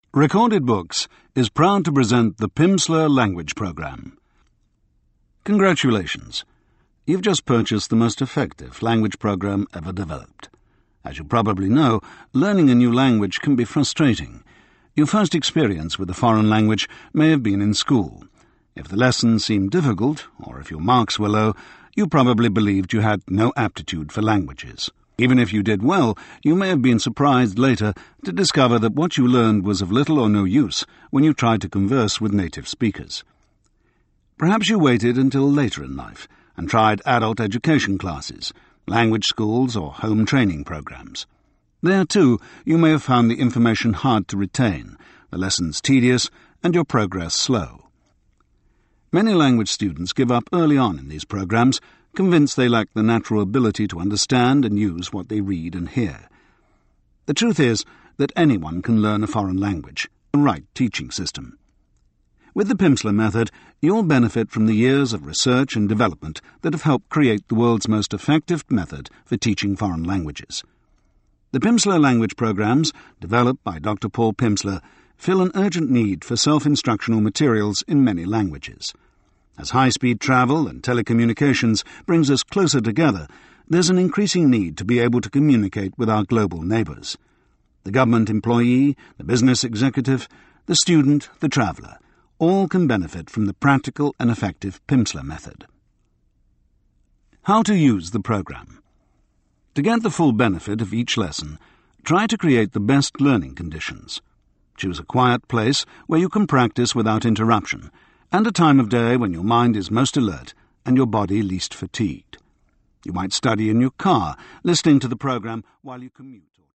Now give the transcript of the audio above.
Recorded Books is proud to present the Pimsleur Language Programme. Congratulations! You've just purchased the most effective language program ever developed. As you probably know, learning a new language can be frustrating. Your first experience with a foreign language may have been in school. If the lessons seemed difficult, or if your marks were low, you probably believed you had no aptitude for languages. Even if you did well, you may have been surprised later to discover that what you learned was of little or no use when you tried to converse with native speakers. Perhaps you waited until later in life and tried adult education classes, language schools or home training programs. There, too, you may have found the information hard to retain, the lessons tedious, and your progress slow. Many language students give up early on in these programs, convinced they lack the natural ability to understand and use what they read and hear. The truth is that anyone can learn a foreign language, the right teaching system. With the Pimsleur method, you'll benefit from the years of research and development that have helped create the world's most effective method for teaching foreign languages. The Pimsleur language programs, developed by Dr. Paul Pimsleur, fill an urgent need for self-instructional materials in many languages. As high-speed travel and telecommunications brings us closer together, there's an increasing need to be able to communicate with our global neighbours. The government employee, the business executive, the student, the traveller, all can benefit from the practical and effective Pimsleur method. How to use the programme. To get the full benefit of each lesson, try to create the best learning conditions. Choose a quiet place where you can practice without interruption, and a time of day when your mind is most alert and your body least fatigued. You might study in your car, listening to the programme while you commute.